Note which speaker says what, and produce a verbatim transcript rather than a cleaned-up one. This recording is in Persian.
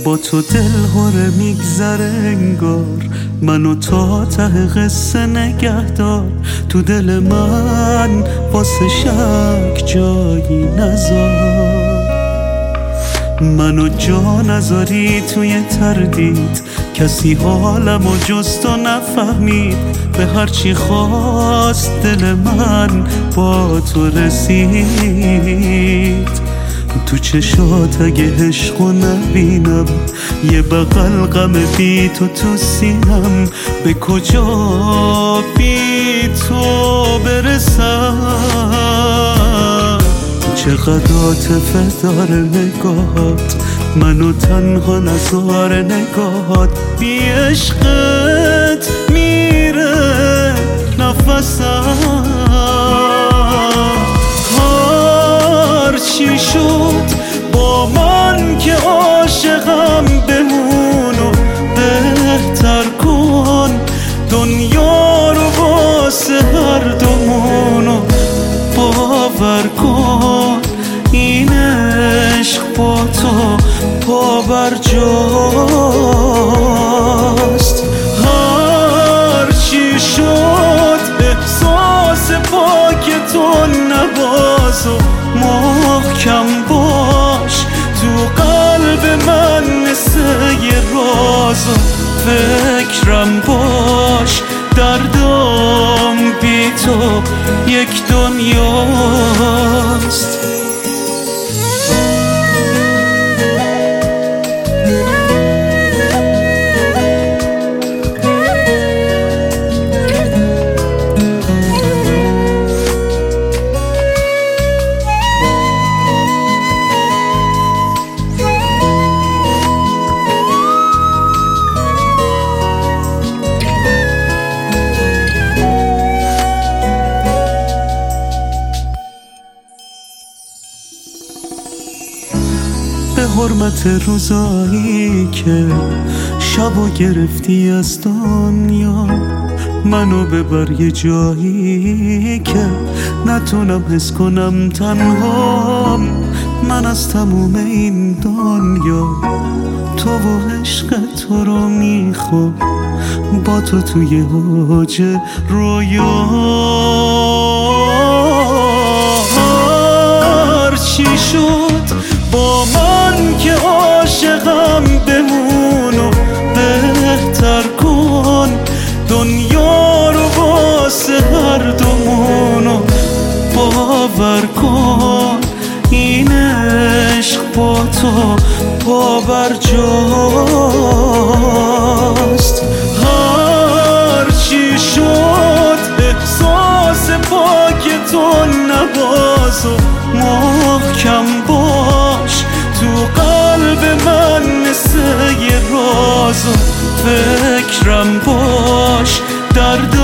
Speaker 1: با تو دل هره میگذره انگار، منو تا ته قصه نگه دار. تو دل من واسه شک جایی نذار، منو جا نذاری توی تردید. کسی حالمو جز تو نفهمید، به هرچی خواست دل من با تو رسید. تو چشات اگه عشقو نبینم، یه بغل غم بی تو تو سینم. به کجا بی تو برسم؟ چقدر عاطفه داره نگاهات، منو تنها نذاره نگاهات. بی عشقت میره نفسم، هر چی شد با من که عاشقم بمونو بهتر کن. دنیا رو واسه هر دومونو باور کن، این عشق با تو پابرجاست. هر چی شد احساس پاک تو نباز و محکم باش. تو قلب من مثل یه راز و فکرم باش. دردم بی تو یک دنیاست. به حرمت روزایی که شبو گرفتی از دنیا، منو ببر یه جایی که نتونم حس کنم تنهام. من از تموم این دنیا تو و عشق تو رو میخوام، با تو توی اوج رویا. هر چی شد با من که عاشقم بمونو بهتر کن. دنیا رو واسه هر دومونو باور کن، این عشق با تو پابرجاست. هر چی شد احساس پاک تو نباز و محکم باش. تو قلب من مثل یه راز و فکرم باش. درد